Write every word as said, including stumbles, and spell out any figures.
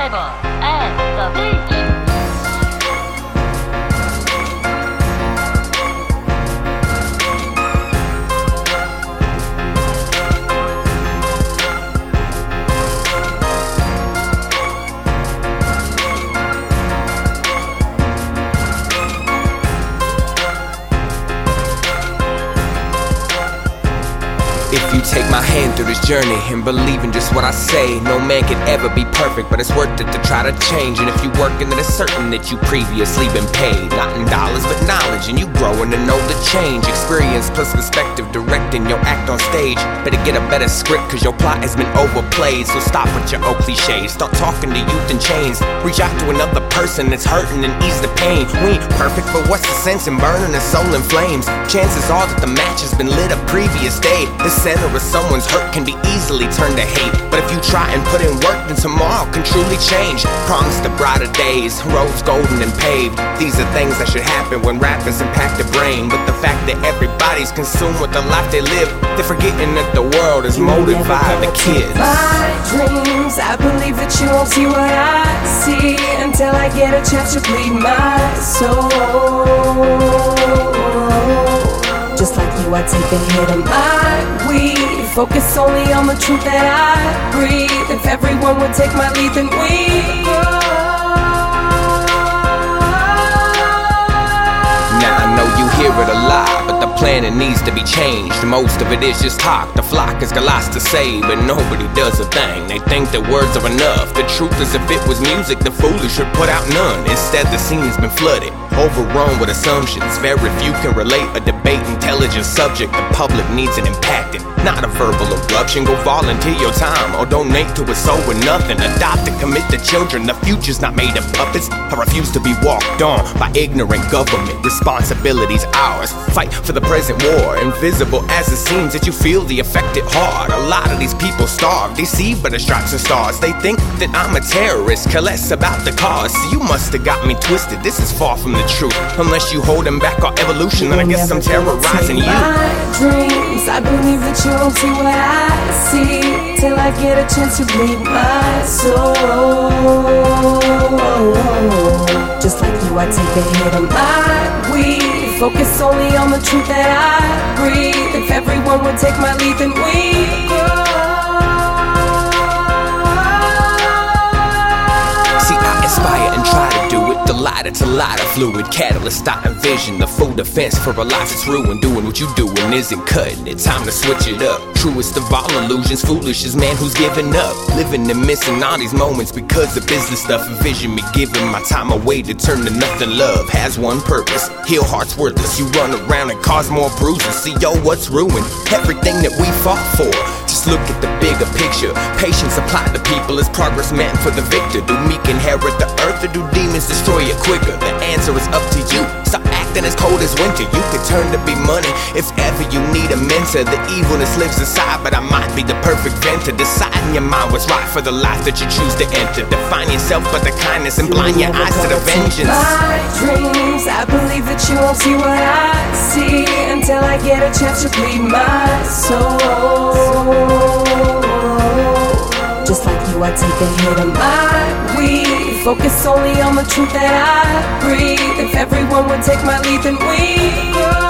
Flavor and the Beach. If you take my hand through this journey and believe in just what I say, no man can ever be perfect, but it's worth it to try to change. And if you working, then it's certain that you previously been paid, not in dollars but knowledge, and you growing to know the change. Experience plus perspective, directing your act on stage. Better get a better script, cause your plot has been overplayed. So stop with your old cliches, start talking to youth in chains. Reach out to another person that's hurting and ease the pain. We ain't perfect, but what's the sense in burning a soul in flames? Chances are that the match has been lit a previous day. The center of someone's hurt can be easily turned to hate, but if you try and put in work, then tomorrow can truly change. Promise the brighter days, roads golden and paved. These are things that should happen when rappers impact the brain. But the fact that everybody's consumed with the life they live, they're forgetting that the world is molded by the kids. My dreams, I believe that you won't see what I see until I get a chance to bleed my soul. Just like you, I take a hit of my weed. Focus only on the truth that I breathe. If everyone would take my lead, then we grow. Now I know you hear it a lot, but the planet needs to be changed. Most of it is just talk. The flock has got lots to say, but nobody does a thing. They think that words are enough. The truth is, if it was music, the foolish would put out none. Instead, the scene's been flooded, overrun with assumptions. Very few can relate a debate, intelligent subject the public needs an impacting, not a verbal eruption. Go volunteer your time or donate to a soul with nothing. Adopt and commit to children. The future's not made of puppets. I refuse to be walked on by ignorant government. Responsibility's ours. Fight for the present war. Invisible as it seems that you feel the affected hard. A lot of these people starve, deceived by the stripes and stars. They think that I'm a terrorist, care less about the cause. So you must have got me twisted. This is far from the truth. Unless you holding back our evolution, then I guess I'm terrorizing you. My dreams, I believe that you won't see what I see till I get a chance to bleed my soul. Just like you, I take a hit of my weed. Focus only on the truth that I breathe. If everyone would take my lead, then we grow. See, I inspire and try to do it. The lighter to lighter fluid, catalyst, I envision the full defense for a life that's ruined. Doing what you doing isn't cutting it. Time to switch it up. Truest of all illusions, foolish is man who's giving up. Living and missing all these moments because of business stuff. Envision me giving my time away to turn to nothing. Love has one purpose, heal hearts worthless. You run around and cause more bruises. See, yo, what's ruined? Everything that we fought for. Just look at the bigger picture. Patience applied to people is progress meant for the victor. Do meek inherit the earth or do demons destroy it quicker? The answer is up to you. Stop acting as cold as winter. You could turn to be money if ever you need a mentor. The evilness lives inside, but I might be the perfect venter. Decide in your mind what's right for the life that you choose to enter. Define yourself by the kindness and blind your eyes to the vengeance. My dreams, I believe that you won't see what I see until I get a chance to bleed my soul. Just like you, I take a hit of my weed. Focus only on the truth that I breathe. If everyone would take my lead, then we grow.